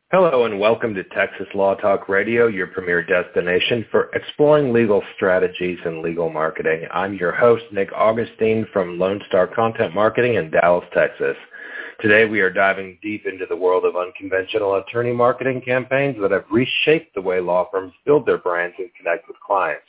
Hello and welcome to Texas Law Talk Radio, your premier destination for exploring legal strategies and legal marketing. I'm your host, Nick Augustine from Lone Star Content Marketing in Dallas, Texas. Today we are diving deep into the world of unconventional attorney marketing campaigns that have reshaped the way law firms build their brands and connect with clients.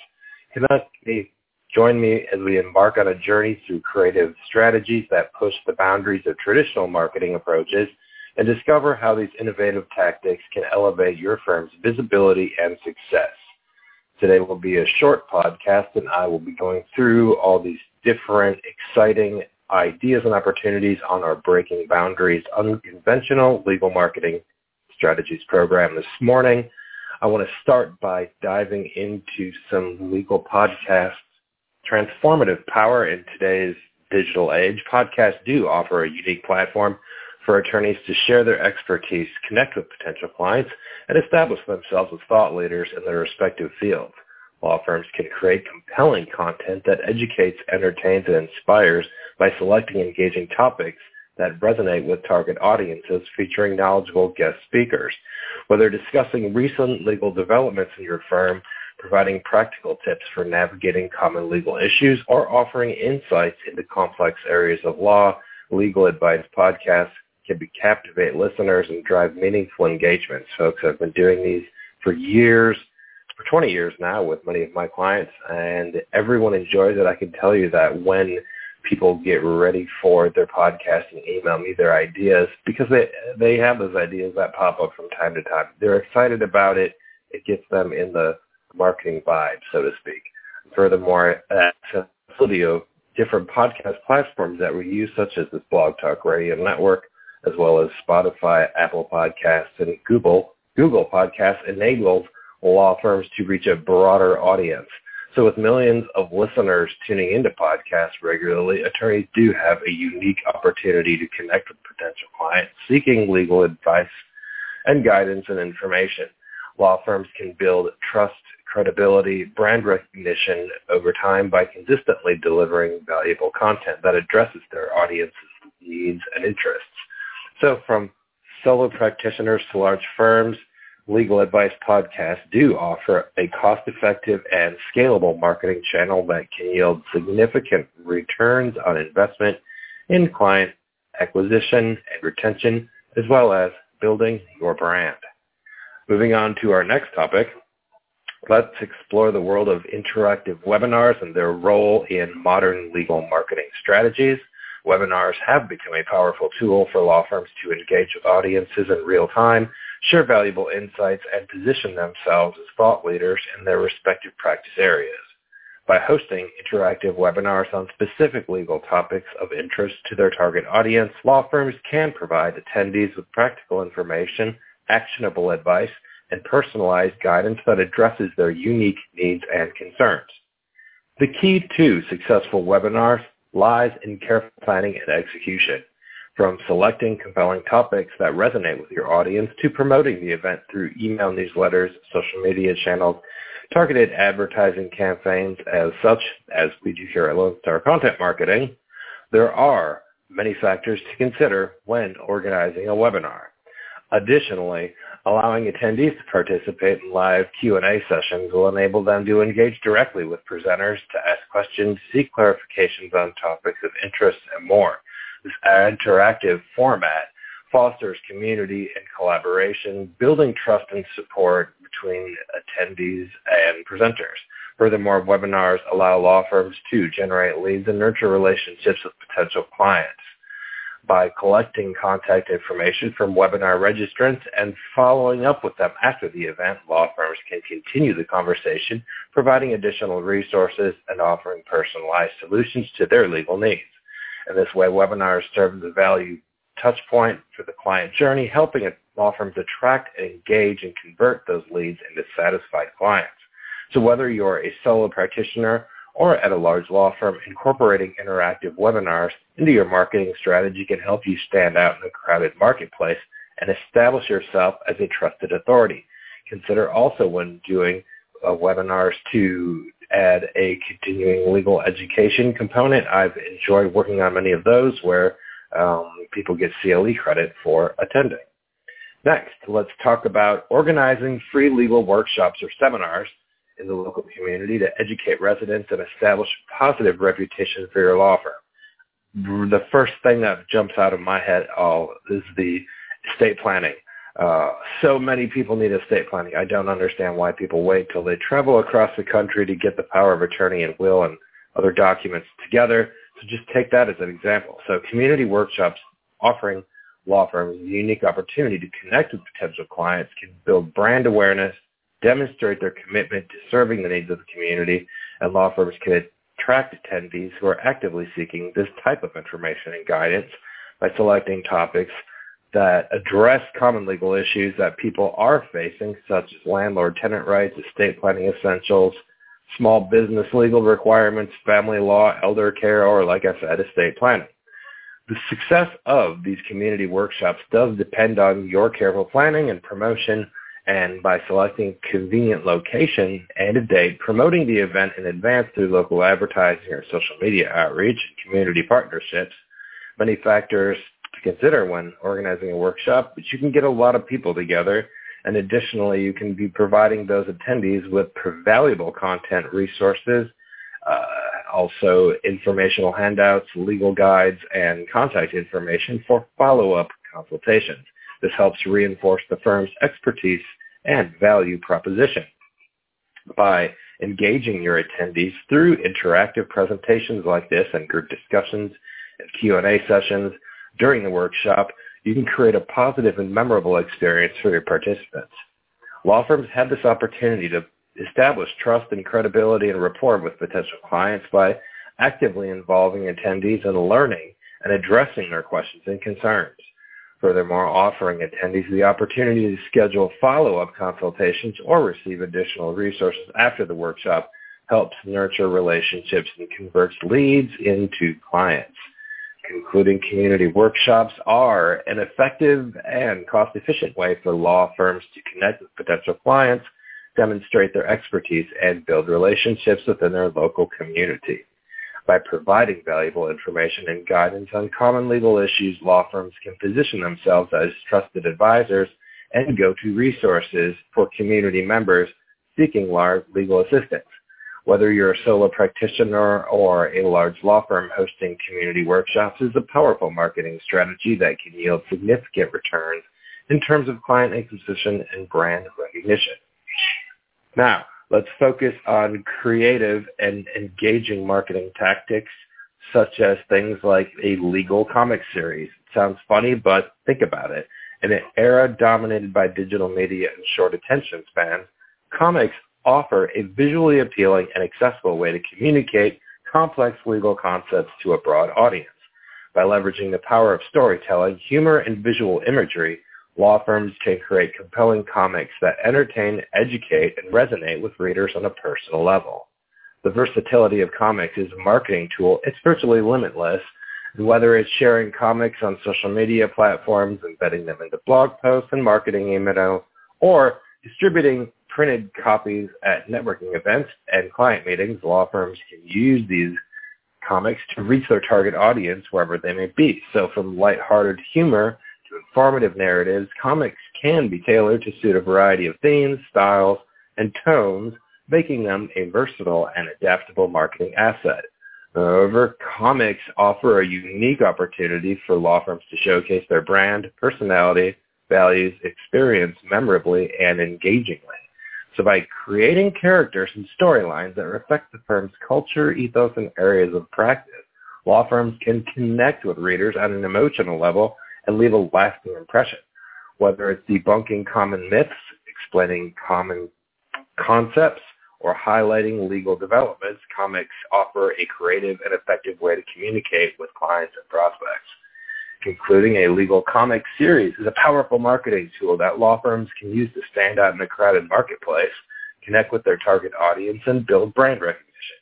Join me as we embark on a journey through creative strategies that push the boundaries of traditional marketing approaches and discover how these innovative tactics can elevate your firm's visibility and success. Today will be a short podcast, and I will be going through all these different exciting ideas and opportunities on our Breaking Boundaries Unconventional Legal Marketing Strategies program this morning. I want to start by diving into some legal podcasts' transformative power in today's digital age. Podcasts do offer a unique platform for attorneys to share their expertise, connect with potential clients, and establish themselves as thought leaders in their respective fields. Law firms can create compelling content that educates, entertains, and inspires by selecting engaging topics that resonate with target audiences, featuring knowledgeable guest speakers. Whether discussing recent legal developments in your firm, providing practical tips for navigating common legal issues, or offering insights into complex areas of law, Legal Advice podcasts can captivate listeners and drive meaningful engagements. Folks, I've been doing these for 20 years now with many of my clients, and everyone enjoys it. I can tell you that when people get ready for their podcast and email me their ideas, because they have those ideas that pop up from time to time. They're excited about it. It gets them in the marketing vibe, so to speak. Furthermore, accessibility of different podcast platforms that we use, such as this Blog Talk Radio Network, as well as Spotify, Apple Podcasts, and Google Podcasts, enables law firms to reach a broader audience. So with millions of listeners tuning into podcasts regularly, attorneys do have a unique opportunity to connect with potential clients seeking legal advice and guidance and information. Law firms can build trust, credibility, brand recognition over time by consistently delivering valuable content that addresses their audience's needs and interests. So from solo practitioners to large firms, Legal Advice podcasts do offer a cost-effective and scalable marketing channel that can yield significant returns on investment in client acquisition and retention, as well as building your brand. Moving on to our next topic, let's explore the world of interactive webinars and their role in modern legal marketing strategies. Webinars have become a powerful tool for law firms to engage with audiences in real time, share valuable insights, and position themselves as thought leaders in their respective practice areas. By hosting interactive webinars on specific legal topics of interest to their target audience, law firms can provide attendees with practical information, actionable advice, and personalized guidance that addresses their unique needs and concerns. The key to successful webinars lies in careful planning and execution, from selecting compelling topics that resonate with your audience to promoting the event through email newsletters, social media channels, targeted advertising campaigns, such as we do here at Lone Star Content Marketing. There are many factors to consider when organizing a webinar. Additionally, allowing attendees to participate in live Q&A sessions will enable them to engage directly with presenters, to ask questions, seek clarifications on topics of interest, and more. This interactive format fosters community and collaboration, building trust and support between attendees and presenters. Furthermore, webinars allow law firms to generate leads and nurture relationships with potential clients. By collecting contact information from webinar registrants and following up with them after the event, law firms can continue the conversation, providing additional resources and offering personalized solutions to their legal needs. In this way, webinars serve as a value touch point for the client journey, helping law firms attract, engage, and convert those leads into satisfied clients. So whether you're a solo practitioner or at a large law firm, incorporating interactive webinars into your marketing strategy can help you stand out in a crowded marketplace and establish yourself as a trusted authority. Consider also when doing webinars to add a continuing legal education component. I've enjoyed working on many of those where people get CLE credit for attending. Next, let's talk about organizing free legal workshops or seminars in the local community to educate residents and establish a positive reputation for your law firm. The first thing that jumps out of my head is the estate planning. So many people need estate planning. I don't understand why people wait till they travel across the country to get the power of attorney and will and other documents together. So just take that as an example. So community workshops offering law firms a unique opportunity to connect with potential clients can build brand awareness, demonstrate their commitment to serving the needs of the community, and law firms can attract attendees who are actively seeking this type of information and guidance by selecting topics that address common legal issues that people are facing, such as landlord-tenant rights, estate planning essentials, small business legal requirements, family law, elder care, or, like I said, estate planning. The success of these community workshops does depend on your careful planning and promotion, and by selecting a convenient location and a date, promoting the event in advance through local advertising or social media outreach and community partnerships. Many factors to consider when organizing a workshop, but you can get a lot of people together, and additionally, you can be providing those attendees with valuable content resources, also informational handouts, legal guides, and contact information for follow-up consultations. This helps reinforce the firm's expertise and value proposition. By engaging your attendees through interactive presentations like this and group discussions and Q&A sessions during the workshop, you can create a positive and memorable experience for your participants. Law firms have this opportunity to establish trust and credibility and rapport with potential clients by actively involving attendees in learning and addressing their questions and concerns. Furthermore, offering attendees the opportunity to schedule follow-up consultations or receive additional resources after the workshop helps nurture relationships and converts leads into clients. Concluding, community workshops are an effective and cost-efficient way for law firms to connect with potential clients, demonstrate their expertise, and build relationships within their local community. By providing valuable information and guidance on common legal issues, law firms can position themselves as trusted advisors and go-to resources for community members seeking large legal assistance. Whether you're a solo practitioner or a large law firm, hosting community workshops is a powerful marketing strategy that can yield significant returns in terms of client acquisition and brand recognition. Now, let's focus on creative and engaging marketing tactics, such as things like a legal comic series. It sounds funny, but think about it. In an era dominated by digital media and short attention spans, comics offer a visually appealing and accessible way to communicate complex legal concepts to a broad audience. By leveraging the power of storytelling, humor, and visual imagery, law firms can create compelling comics that entertain, educate, and resonate with readers on a personal level. The versatility of comics as a marketing tool is virtually limitless, and whether it's sharing comics on social media platforms, embedding them into blog posts and marketing emails, or distributing printed copies at networking events and client meetings, law firms can use these comics to reach their target audience wherever they may be. So from lighthearted humor to informative narratives, comics can be tailored to suit a variety of themes, styles, and tones, making them a versatile and adaptable marketing asset. Moreover, comics offer a unique opportunity for law firms to showcase their brand, personality, values, experience memorably and engagingly. So by creating characters and storylines that reflect the firm's culture, ethos, and areas of practice, law firms can connect with readers on an emotional level and leave a lasting impression. Whether it's debunking common myths, explaining common concepts, or highlighting legal developments, comics offer a creative and effective way to communicate with clients and prospects. Concluding, a legal comic series is a powerful marketing tool that law firms can use to stand out in a crowded marketplace, connect with their target audience, and build brand recognition.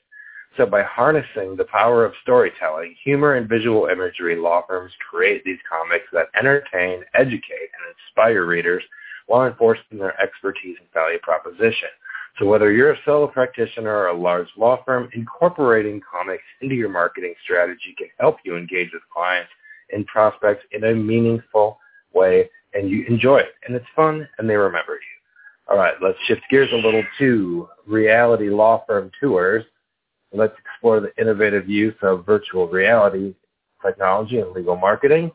So by harnessing the power of storytelling, humor, and visual imagery, law firms create these comics that entertain, educate, and inspire readers while enforcing their expertise and value proposition. So whether you're a solo practitioner or a large law firm, incorporating comics into your marketing strategy can help you engage with clients and prospects in a meaningful way and you enjoy it, and it's fun, and they remember you. All right, let's shift gears a little to reality law firm tours. Let's explore the innovative use of virtual reality technology and legal marketing.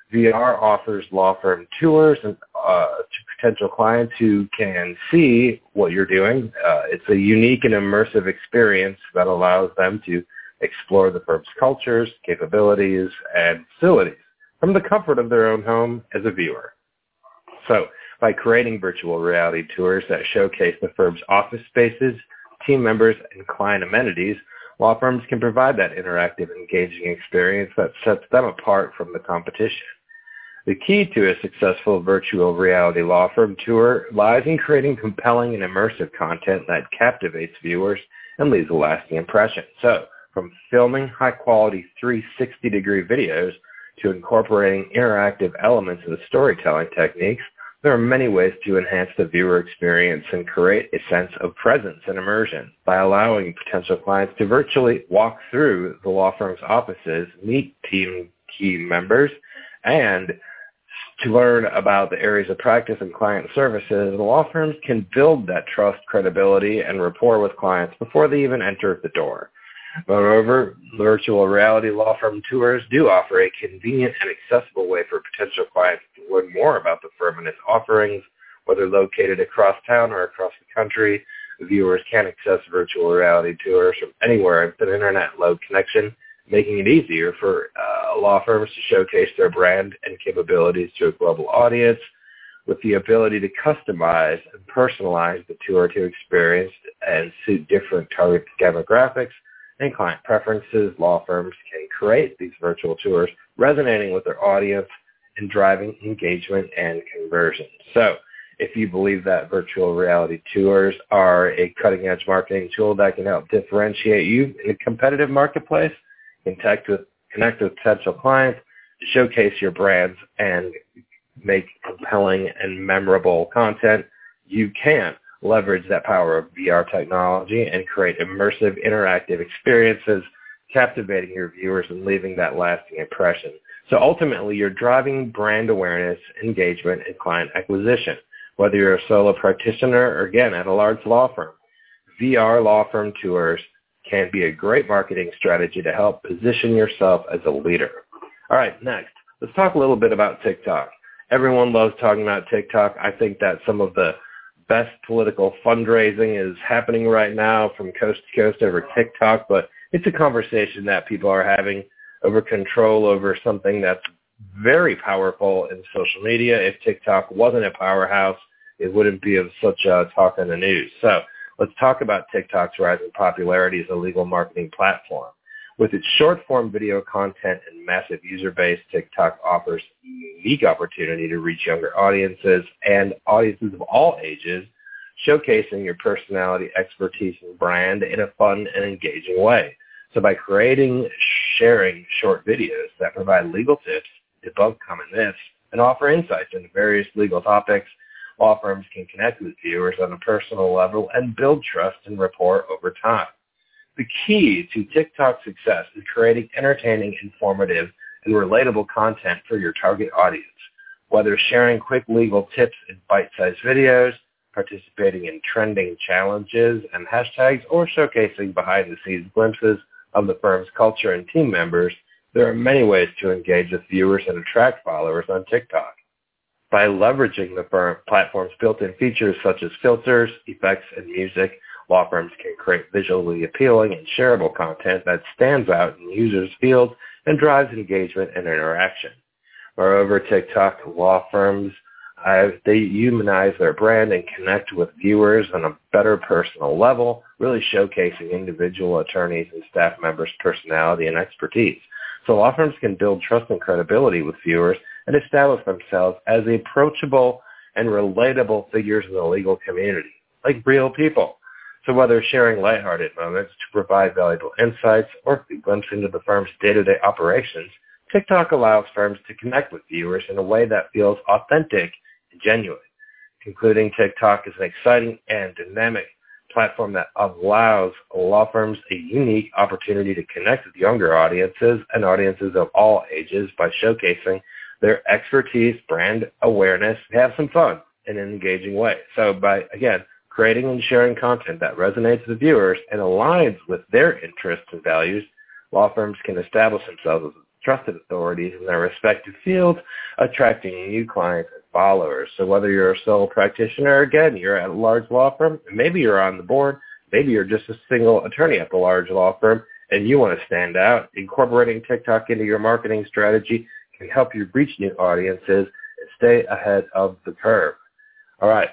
VR offers law firm tours to potential clients who can see what you're doing. It's a unique and immersive experience that allows them to explore the firm's cultures, capabilities, and facilities from the comfort of their own home as a viewer. So, by creating virtual reality tours that showcase the firm's office spaces, team members, and client amenities, law firms can provide that interactive, engaging experience that sets them apart from the competition. The key to a successful virtual reality law firm tour lies in creating compelling and immersive content that captivates viewers and leaves a lasting impression. So, from filming high-quality 360-degree videos to incorporating interactive elements of the storytelling techniques, there are many ways to enhance the viewer experience and create a sense of presence and immersion by allowing potential clients to virtually walk through the law firm's offices, meet team key members, and to learn about the areas of practice and client services. The law firms can build that trust, credibility, and rapport with clients before they even enter the door. Moreover, virtual reality law firm tours do offer a convenient and accessible way for potential clients to learn more about the firm and its offerings. Whether located across town or across the country, viewers can access virtual reality tours from anywhere with an internet-low connection, making it easier for law firms to showcase their brand and capabilities to a global audience. With the ability to customize and personalize the tour to experience and suit different target demographics and client preferences, law firms can create these virtual tours resonating with their audience and driving engagement and conversion. So, if you believe that virtual reality tours are a cutting-edge marketing tool that can help differentiate you in a competitive marketplace, connect with potential clients, showcase your brands, and make compelling and memorable content, you can leverage that power of VR technology and create immersive, interactive experiences, captivating your viewers and leaving that lasting impression. So ultimately, you're driving brand awareness, engagement, and client acquisition. Whether you're a solo practitioner or, again, at a large law firm, VR law firm tours can be a great marketing strategy to help position yourself as a leader. All right, next, let's talk a little bit about TikTok. Everyone loves talking about TikTok. I think that some of the best political fundraising is happening right now from coast to coast over TikTok, but it's a conversation that people are having over control over something that's very powerful in social media. If TikTok wasn't a powerhouse, it wouldn't be of such a talk in the news. So let's talk about TikTok's rising popularity as a legal marketing platform. With its short-form video content and massive user base, TikTok offers a unique opportunity to reach younger audiences and audiences of all ages, showcasing your personality, expertise, and brand in a fun and engaging way. So by sharing short videos that provide legal tips, debunk common myths, and offer insights into various legal topics, law firms can connect with viewers on a personal level and build trust and rapport over time. The key to TikTok's success is creating entertaining, informative, and relatable content for your target audience. Whether sharing quick legal tips in bite-sized videos, participating in trending challenges and hashtags, or showcasing behind-the-scenes glimpses of the firm's culture and team members, there are many ways to engage with viewers and attract followers on TikTok. By leveraging the platform's built-in features such as filters, effects, and music, law firms can create visually appealing and shareable content that stands out in users' fields and drives engagement and interaction. Moreover, TikTok law firms, they humanize their brand and connect with viewers on a better personal level, really showcasing individual attorneys and staff members' personality and expertise. So law firms can build trust and credibility with viewers and establish themselves as approachable and relatable figures in the legal community, like real people. So whether sharing lighthearted moments to provide valuable insights or a glimpse into the firm's day-to-day operations, TikTok allows firms to connect with viewers in a way that feels authentic and genuine. Concluding, TikTok is an exciting and dynamic platform that allows law firms a unique opportunity to connect with younger audiences and audiences of all ages by showcasing their expertise, brand awareness, have some fun in an engaging way. So by, again, creating and sharing content that resonates with viewers and aligns with their interests and values, law firms can establish themselves as trusted authorities in their respective fields, attracting new clients and followers. So whether you're a sole practitioner, again, you're at a large law firm, maybe you're on the board, maybe you're just a single attorney at the large law firm, and you want to stand out, incorporating TikTok into your marketing strategy can help you reach new audiences and stay ahead of the curve. All right.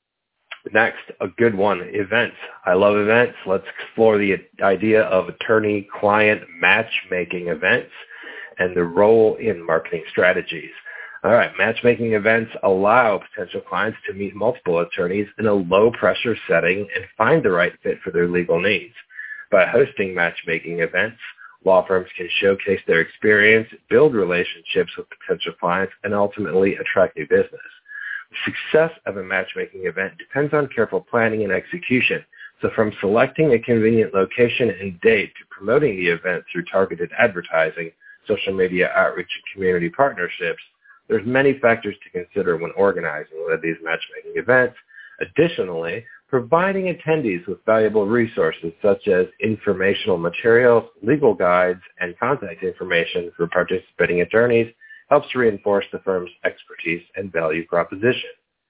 Next, a good one, events. I love events. Let's explore the idea of attorney-client matchmaking events and the role in marketing strategies. All right, matchmaking events allow potential clients to meet multiple attorneys in a low-pressure setting and find the right fit for their legal needs. By hosting matchmaking events, law firms can showcase their experience, build relationships with potential clients, and ultimately attract new business. The success of a matchmaking event depends on careful planning and execution. So from selecting a convenient location and date to promoting the event through targeted advertising, social media outreach, and community partnerships, there's many factors to consider when organizing one of these matchmaking events. Additionally, providing attendees with valuable resources such as informational materials, legal guides, and contact information for participating attorneys helps reinforce the firm's expertise and value proposition.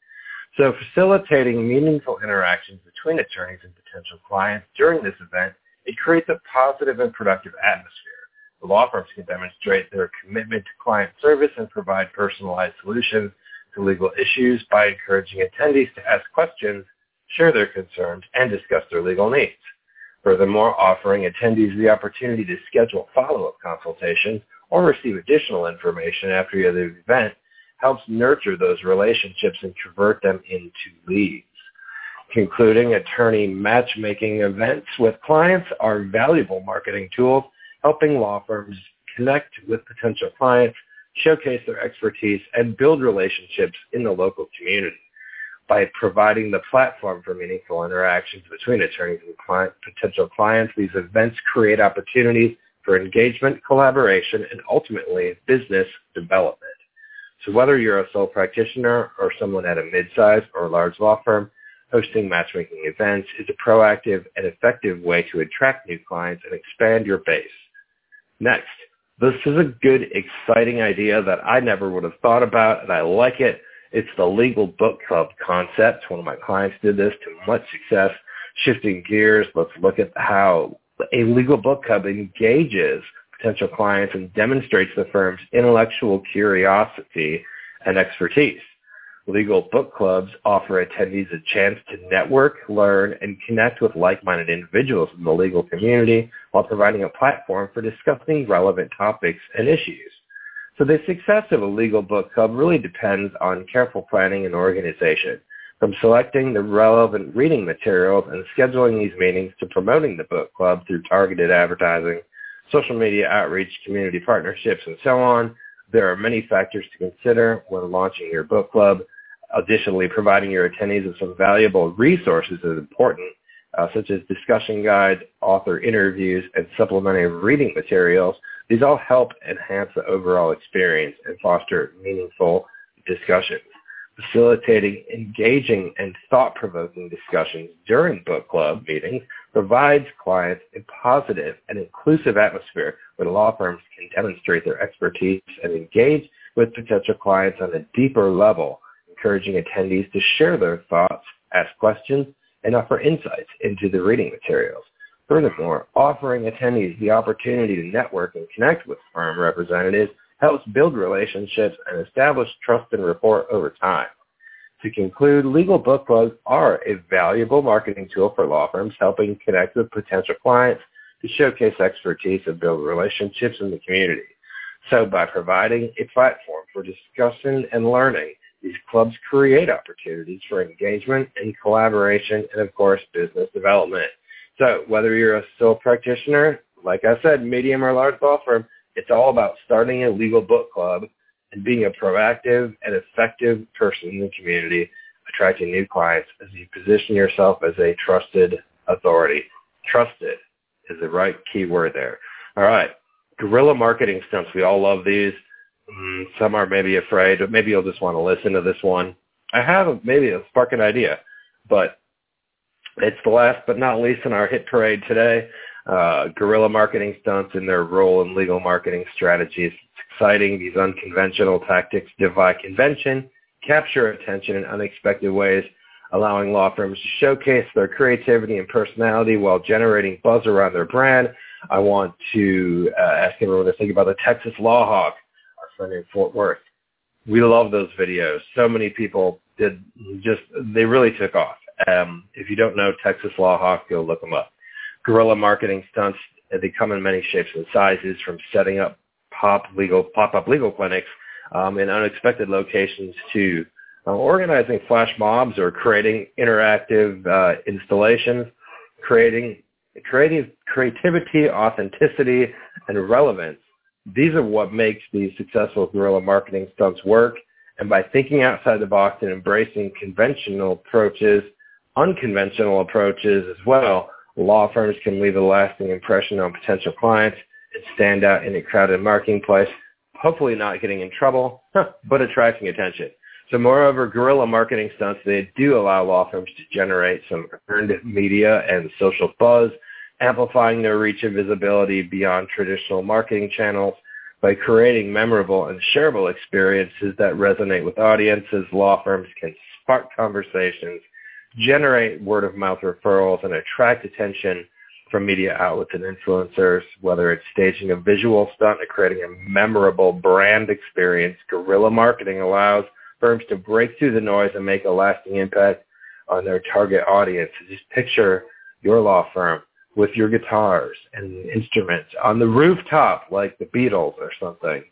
So facilitating meaningful interactions between attorneys and potential clients during this event, it creates a positive and productive atmosphere. The law firms can demonstrate their commitment to client service and provide personalized solutions to legal issues by encouraging attendees to ask questions, share their concerns, and discuss their legal needs. Furthermore, offering attendees the opportunity to schedule follow-up consultations or receive additional information after the event helps nurture those relationships and convert them into leads. Concluding, attorney matchmaking events with clients are valuable marketing tools, helping law firms connect with potential clients, showcase their expertise, and build relationships in the local community. By providing the platform for meaningful interactions between attorneys and potential clients, these events create opportunities for engagement, collaboration, and ultimately business development. So whether you're a sole practitioner or someone at a mid-sized or large law firm, hosting matchmaking events is a proactive and effective way to attract new clients and expand your base. Next, this is a good, exciting idea that I never would have thought about, and I like it. It's the legal book club concept. One of my clients did this to much success. Shifting gears, let's look at how a legal book club engages potential clients and demonstrates the firm's intellectual curiosity and expertise. Legal book clubs offer attendees a chance to network, learn, and connect with like-minded individuals in the legal community while providing a platform for discussing relevant topics and issues. So the success of a legal book club really depends on careful planning and organization. From selecting the relevant reading materials and scheduling these meetings to promoting the book club through targeted advertising, social media outreach, community partnerships, and so on, there are many factors to consider when launching your book club. Additionally, providing your attendees with some valuable resources is important, such as discussion guides, author interviews, and supplementary reading materials. These all help enhance the overall experience and foster meaningful discussions. Facilitating engaging and thought-provoking discussions during book club meetings provides clients a positive and inclusive atmosphere where law firms can demonstrate their expertise and engage with potential clients on a deeper level, encouraging attendees to share their thoughts, ask questions, and offer insights into the reading materials. Furthermore, offering attendees the opportunity to network and connect with firm representatives helps build relationships and establish trust and rapport over time. To conclude, legal book clubs are a valuable marketing tool for law firms, helping connect with potential clients to showcase expertise and build relationships in the community. So by providing a platform for discussion and learning, these clubs create opportunities for engagement and collaboration and, of course, business development. So whether you're a sole practitioner, like I said, medium or large law firm, it's all about starting a legal book club and being a proactive and effective person in the community, attracting new clients as you position yourself as a trusted authority. Trusted is the right key word there. All right. Guerrilla marketing stunts. We all love these. Some are maybe afraid, but maybe you'll just want to listen to this one. I have maybe a sparking idea, but it's the last but not least in our hit parade today. Guerrilla marketing stunts and their role in legal marketing strategies. It's exciting. These unconventional tactics defy convention, capture attention in unexpected ways, allowing law firms to showcase their creativity and personality while generating buzz around their brand. I want to ask everyone to think about the Texas Law Hawk, our friend in Fort Worth. We love those videos. So many people they really took off. If you don't know Texas Law Hawk, go look them up. Guerrilla marketing stunts, they come in many shapes and sizes, from setting up pop-up legal clinics in unexpected locations to organizing flash mobs or creating interactive installations, creativity, authenticity, and relevance. These are what makes these successful guerrilla marketing stunts work. And by thinking outside the box and embracing unconventional approaches as well, law firms can leave a lasting impression on potential clients and stand out in a crowded marketplace, hopefully not getting in trouble, but attracting attention. So moreover, guerrilla marketing stunts, they do allow law firms to generate some earned media and social buzz, amplifying their reach and visibility beyond traditional marketing channels. By creating memorable and shareable experiences that resonate with audiences, law firms can spark conversations, generate word-of-mouth referrals, and attract attention from media outlets and influencers. Whether it's staging a visual stunt or creating a memorable brand experience, guerrilla marketing allows firms to break through the noise and make a lasting impact on their target audience. Just picture your law firm with your guitars and instruments on the rooftop like the Beatles or something,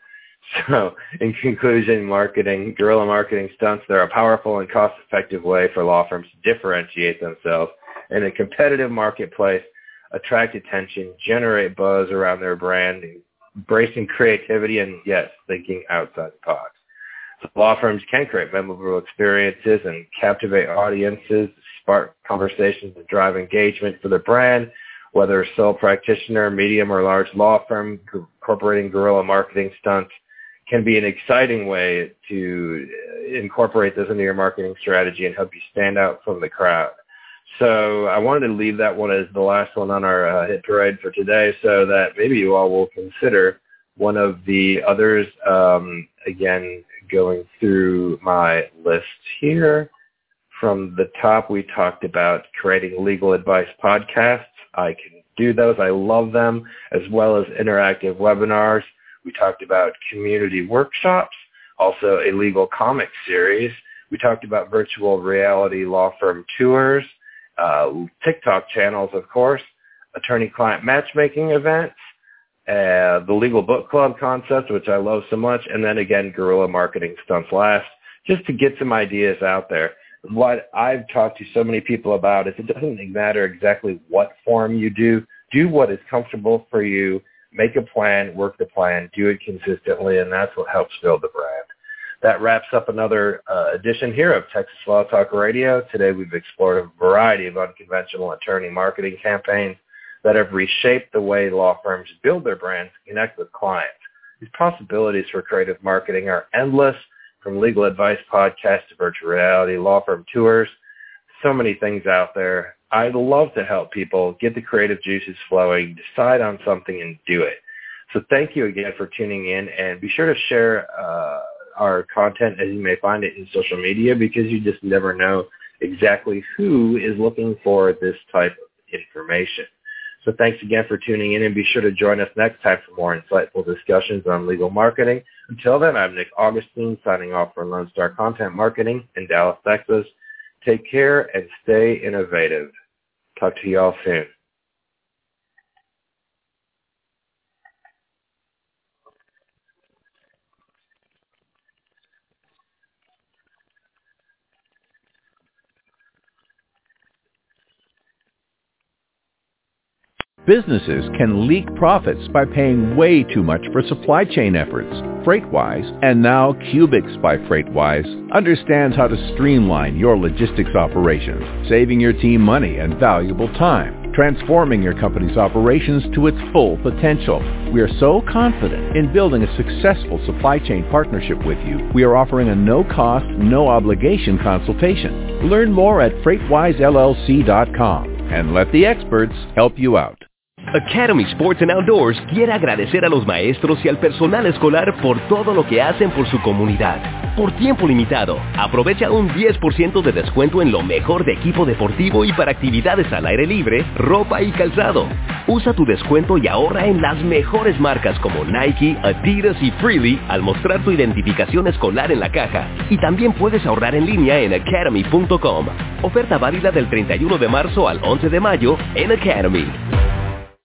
So in conclusion, guerrilla marketing stunts, they're a powerful and cost-effective way for law firms to differentiate themselves in a competitive marketplace, attract attention, generate buzz around their brand, embracing creativity, and yes, thinking outside the box. So law firms can create memorable experiences and captivate audiences, spark conversations and drive engagement for their brand. Whether a sole practitioner, medium, or large law firm, incorporating guerrilla marketing stunts can be an exciting way to incorporate this into your marketing strategy and help you stand out from the crowd. So I wanted to leave that one as the last one on our hit parade for today, so that maybe you all will consider one of the others. Again, going through my list here. From the top, we talked about creating legal advice podcasts. I can do those. I love them, as well as interactive webinars. We talked about community workshops, also a legal comic series. We talked about virtual reality law firm tours, TikTok channels, of course, attorney-client matchmaking events, the Legal Book Club concept, which I love so much, and then again, guerrilla marketing stunts last, just to get some ideas out there. What I've talked to so many people about is it doesn't matter exactly what form you do. Do what is comfortable for you. Make a plan, work the plan, do it consistently, and that's what helps build the brand. That wraps up another edition here of Texas Law Talk Radio. Today we've explored a variety of unconventional attorney marketing campaigns that have reshaped the way law firms build their brands and connect with clients. These possibilities for creative marketing are endless, from legal advice podcasts to virtual reality law firm tours. So many things out there. I'd love to help people get the creative juices flowing, decide on something, and do it. So thank you again for tuning in, and be sure to share our content as you may find it in social media, because you just never know exactly who is looking for this type of information. So thanks again for tuning in, and be sure to join us next time for more insightful discussions on legal marketing. Until then, I'm Nick Augustine, signing off for Lone Star Content Marketing in Dallas, Texas. Take care and stay innovative. Talk to you all soon. Businesses can leak profits by paying way too much for supply chain efforts. FreightWise, and now Cubics by FreightWise, understands how to streamline your logistics operations, saving your team money and valuable time. transforming your company's operations to its full potential. We are so confident in building a successful supply chain partnership with you. We are offering a no-cost, no-obligation consultation. Learn more at FreightWiseLLC.com and let the experts help you out. Academy Sports and Outdoors quiere agradecer a los maestros y al personal escolar por todo lo que hacen por su comunidad. Por tiempo limitado, aprovecha un 10% de descuento en lo mejor de equipo deportivo y para actividades al aire libre, ropa y calzado. Usa tu descuento y ahorra en las mejores marcas como Nike, Adidas y Freely al mostrar tu identificación escolar en la caja. Y también puedes ahorrar en línea en academy.com. Oferta válida del 31 de marzo al 11 de mayo en Academy.